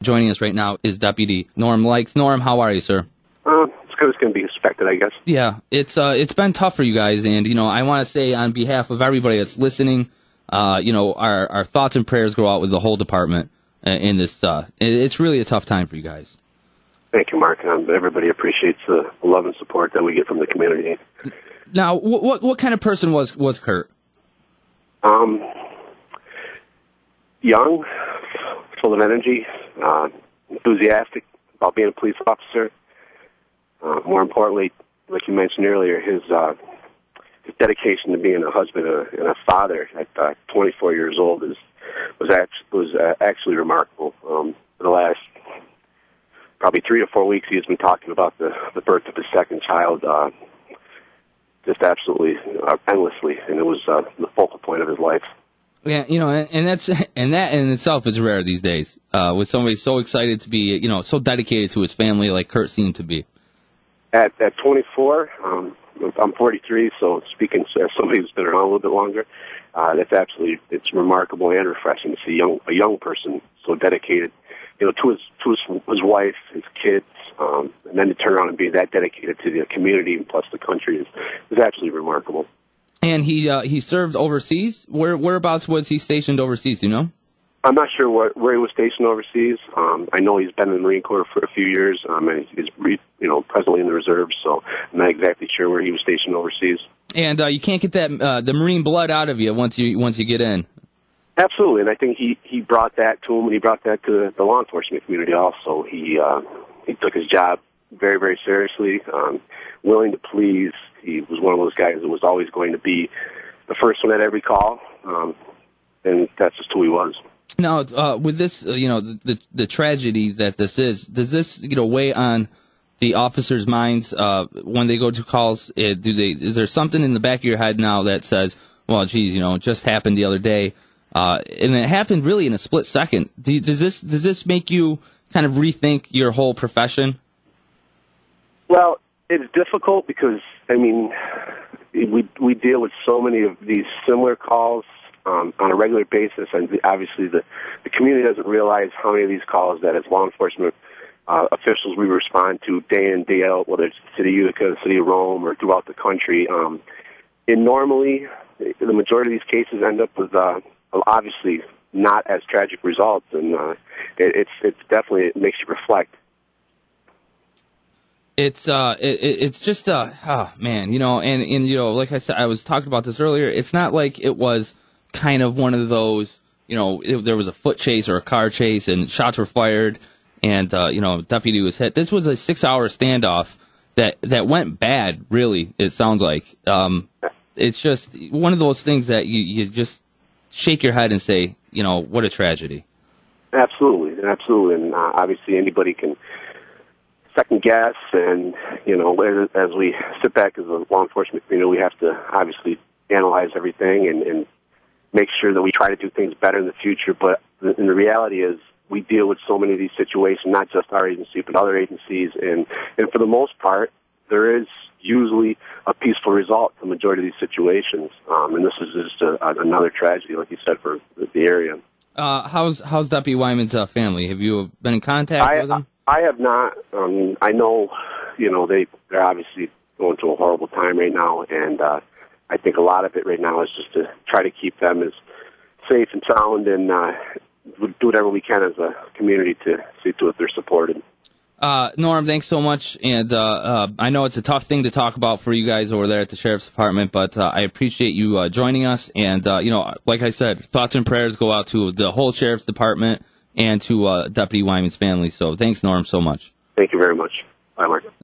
Joining us right now is Deputy Norm Likes. Norm, how are you, sir? It's good as can be expected, I guess. Yeah, it's been tough for you guys, and I want to say on behalf of everybody that's listening, our thoughts and prayers go out with the whole department in this. It's really a tough time for you guys. Thank you, Mark. Everybody appreciates the love and support that we get from the community. Now, what kind of person was Kurt? Young, full of energy, enthusiastic about being a police officer. More importantly, like you mentioned earlier, his dedication to being a husband and a father at 24 years old was actually remarkable. For the last probably 3 to 4 weeks, he has been talking about the birth of his second child, just absolutely endlessly, and it was the focal point of his life. Yeah, and that in itself is rare these days. With somebody so excited to be, so dedicated to his family like Kurt seemed to be. At 24, I'm 43, so speaking as somebody who's been around a little bit longer, it's remarkable and refreshing to see a young person so dedicated, to his wife, his kids, and then to turn around and be that dedicated to the community and plus the country is absolutely remarkable. And he served overseas. Whereabouts was he stationed overseas? Do you know? I'm not sure where he was stationed overseas. I know he's been in the Marine Corps for a few years, and he's presently in the reserves. So I'm not exactly sure where he was stationed overseas. And you can't get that the Marine blood out of you once you get in. Absolutely, and I think he brought that to him, and he brought that to the law enforcement community also. He took his job very, very seriously, willing to please. He was one of those guys that was always going to be the first one at every call, and that's just who he was. Now, with this, the tragedy that this is, does this, weigh on the officers' minds when they go to calls? Is there something in the back of your head now that says, well, geez, it just happened the other day, and it happened really in a split second? Does this make you kind of rethink your whole profession? Well, it's difficult because we deal with so many of these similar calls on a regular basis, and obviously the community doesn't realize how many of these calls that as law enforcement officials we respond to day in, day out, whether it's the city of Utica, the city of Rome, or throughout the country. And normally, the majority of these cases end up with obviously not as tragic results, and it's definitely, it makes you reflect. It's just oh man, and like I said, I was talking about this earlier. It's not like it was kind of one of those, there was a foot chase or a car chase and shots were fired and, deputy was hit. This was a 6-hour standoff that went bad, really, it sounds like. It's just one of those things that you just shake your head and say, what a tragedy. Absolutely. And obviously anybody can second guess, and, as we sit back as a law enforcement community, we have to obviously analyze everything and make sure that we try to do things better in the future. But the reality is we deal with so many of these situations, not just our agency, but other agencies. And for the most part, there is usually a peaceful result to the majority of these situations. And this is just another tragedy, like you said, for the area. How's Deputy Wyman's family? Have you been in contact with them? I have not. I know, they're obviously going through a horrible time right now, and I think a lot of it right now is just to try to keep them as safe and sound, and do whatever we can as a community to see to it they're supported. Norm, thanks so much, and I know it's a tough thing to talk about for you guys over there at the Sheriff's Department, but I appreciate you joining us, and, like I said, thoughts and prayers go out to the whole Sheriff's Department and to Deputy Wyman's family, so thanks, Norm, so much. Thank you very much. Bye, Mark.